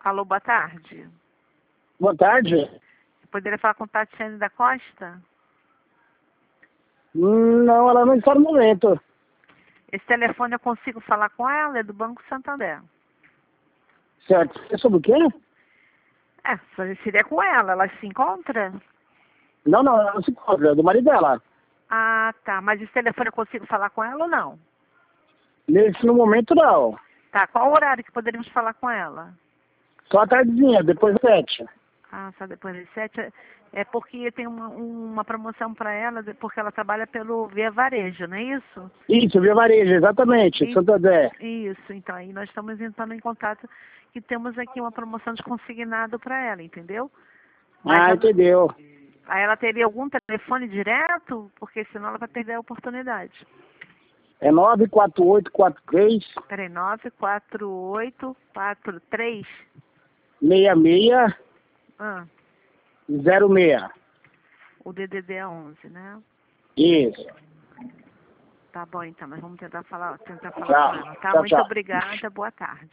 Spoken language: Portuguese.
Alô, boa tarde. Boa tarde. Eu poderia falar com Tatiane da Costa? Não, ela não está no momento. Esse telefone eu consigo falar com ela? É do Banco Santander. Certo. É sobre o quê? Seria com ela. Ela se encontra? Não, ela não se encontra, é do marido dela. Ah, tá. Mas esse telefone eu consigo falar com ela ou não? No momento, não. Tá. Qual o horário que poderíamos falar com ela? Só a tardezinha, depois das 7. Ah, só depois das 7. É porque tem uma promoção para ela, porque ela trabalha pelo Via Varejo, não é isso? Isso, Via Varejo, exatamente, Santander. Isso, então aí nós estamos entrando em contato que temos aqui uma promoção de consignado para ela, entendeu? Entendeu. Aí ela teria algum telefone direto? Porque senão ela vai perder a oportunidade. É 94843 Peraí, 94843 6606. o DDD é 11, né? Isso. Tá bom, então, mas vamos tentar falar com Tchau. ela, tá? Tchau, Muito tchau. obrigada, boa tarde.